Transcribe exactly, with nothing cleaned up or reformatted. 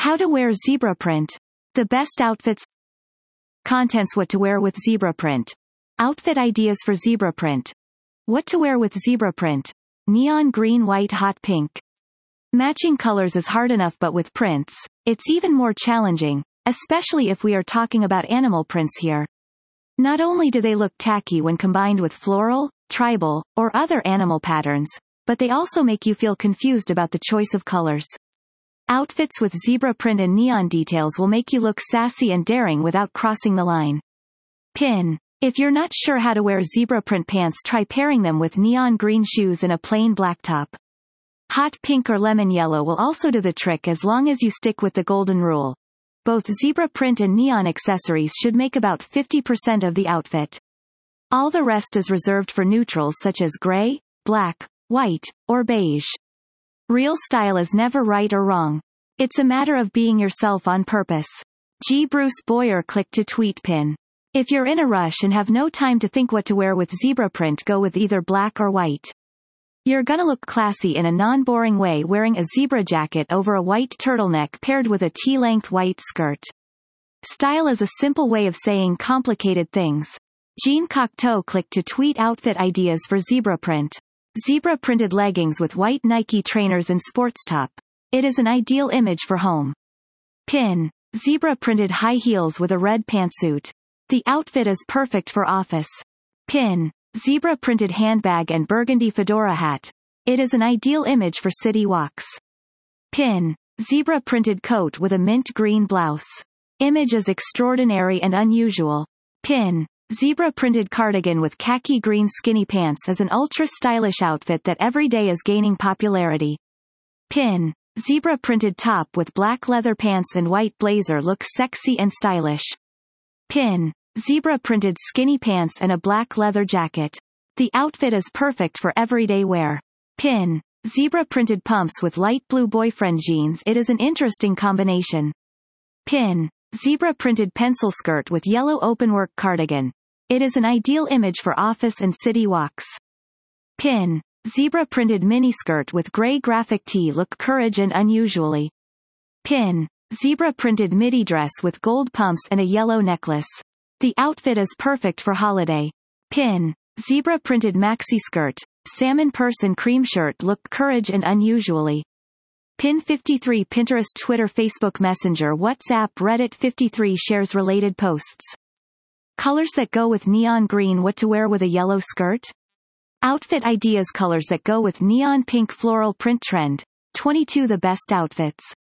How to wear zebra print. The best outfits. Contents: what to wear with zebra print. Outfit ideas for zebra print. What to wear with zebra print. Neon green, white, hot pink. Matching colors is hard enough, but with prints, it's even more challenging, especially if we are talking about animal prints here. Not only do they look tacky when combined with floral, tribal, or other animal patterns, but they also make you feel confused about the choice of colors. Outfits with zebra print and neon details will make you look sassy and daring without crossing the line. Pin. If you're not sure how to wear zebra print pants, try pairing them with neon green shoes and a plain black top. Hot pink or lemon yellow will also do the trick, as long as you stick with the golden rule. Both zebra print and neon accessories should make about fifty percent of the outfit. All the rest is reserved for neutrals such as gray, black, white, or beige. Real style is never right or wrong. It's a matter of being yourself on purpose. G. Bruce Boyer. Click to tweet pin. If you're in a rush and have no time to think what to wear with zebra print, go with either black or white. You're gonna look classy in a non-boring way wearing a zebra jacket over a white turtleneck paired with a T-length white skirt. Style is a simple way of saying complicated things. Jean Cocteau. Click to tweet outfit ideas for zebra print. Zebra printed leggings with white Nike trainers and sports top. It is an ideal image for home. Pin. Zebra printed high heels with a red pantsuit. The outfit is perfect for office. Pin. Zebra printed handbag and burgundy fedora hat. It is an ideal image for city walks. Pin. Zebra printed coat with a mint green blouse. Image is extraordinary and unusual. Pin. Zebra printed cardigan with khaki green skinny pants is an ultra stylish outfit that every day is gaining popularity. Pin. Zebra printed top with black leather pants and white blazer looks sexy and stylish. Pin. Zebra printed skinny pants and a black leather jacket. The outfit is perfect for everyday wear. Pin. Zebra printed pumps with light blue boyfriend jeans. It is an interesting combination. Pin. Zebra printed pencil skirt with yellow openwork cardigan. It is an ideal image for office and city walks. Pin. Zebra printed miniskirt with gray graphic tee look courage and unusually. Pin. Zebra printed midi dress with gold pumps and a yellow necklace. The outfit is perfect for holiday. Pin. Zebra printed maxi skirt, salmon purse and cream shirt look courage and unusually. Pin fifty-three. Pinterest, Twitter, Facebook Messenger, WhatsApp, Reddit. fifty-three shares related posts. Colors that go with neon green. What to wear with a yellow skirt. Outfit ideas. Colors that go with neon pink floral print trend. twenty-two The best outfits.